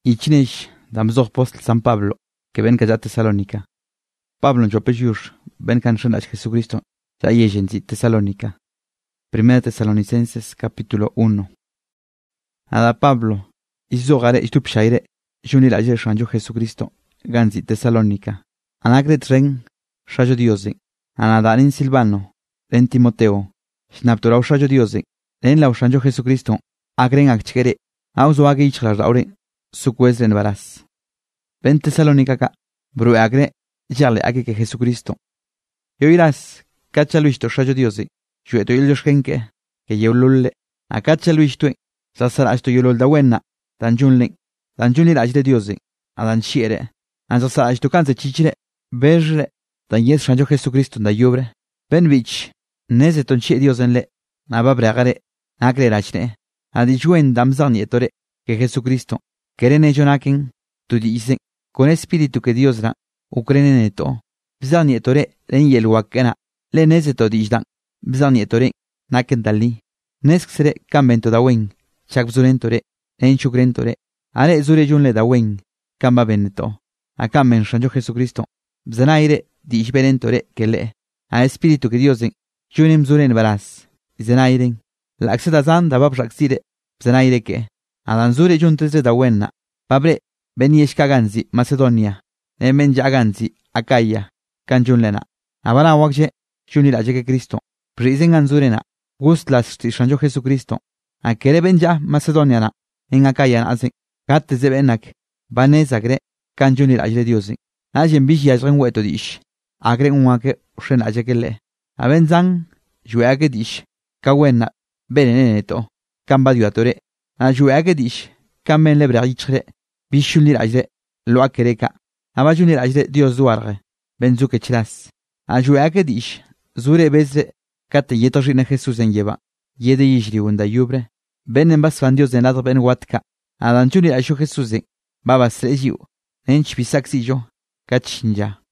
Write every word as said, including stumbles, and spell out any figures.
Ichinesh damzog postl San Pablo, que ven que ya Tesalónica. Pablo en Jopeyur, ven canción a Jesucristo, ya yegenzi Tesalónica. Primera Tesalonicenses capítulo uno. Ada Pablo, izogare istupshaire, junir ayer shanjo Jesucristo, ganzi Tesalónica. Anagret ren, shajo diosi. Anadanin Silvano, ren Timoteo, snapturau shajo diosi, ren lau shanjo Jesucristo, agren akchkere, auzo age ichlar raure, sucuesren varas. Ven Tesalónica ka, bru agre, yale age que Jesucristo. Yo irás, cacha luisto shajo diosi, jueto illos genke, que yo lulle, a cacha luistue, sasara esto yo lul da wenna, dan junling, dan junir ajde diosi, a dan shiere, an sasara esto canse chichire, berre, dan yes shanjo Jesucristo da yubre, ben vich, neze ton chi diosenle, na babre agare, agre rachne, a di juen damzan yetore, que Jesucristo, querene jonaken, tu dicen, con espíritu que Dios da, ucrenen eto, bzan yetore, len yel wakena, le neze to dijdan, bzan yetore, naken dali, nesksere kambento da wen, chak bzurentore, en chukrentore, ale zure junle da wen, kamba beneto, a kamben shanjo Jesucristo, bzanaire, di ishberentore que le, a espíritu que Dios den, junem zuren varas, zenairen, la axeda zan da bab raksire, bzanaire que, a dan zure juntes da wenna, babre, ben yeshkaganzi, Macedonia, emen jaganzi, Acaya, kanjunlena, abana wakje, junir aje que Cristo, prisen anzurena, gustlas shanjo Jesucristo, a kere ben ja Macedoniana, en Acaya nazen, gatte zebenak, banezagre, kanjunir aje diosin, ajen bishi ajren weto dish, agre unwake ushen aje que le, abenzan, jueage dish, kawenna, beneneto, kambadiatore, a jueage dish, kamen lebre ichre, bishunir aje, loa kereka, abajunir aje dios duarre, benzuke chlas, a jueage dish, zure bezre, kate yetorine Jesús en lleva, yede yishri unda yubre, ben en basfan dios en lado ben watka, a danchunir ajo Jesús en, baba srejiu, en chipisaxillo, kachinja.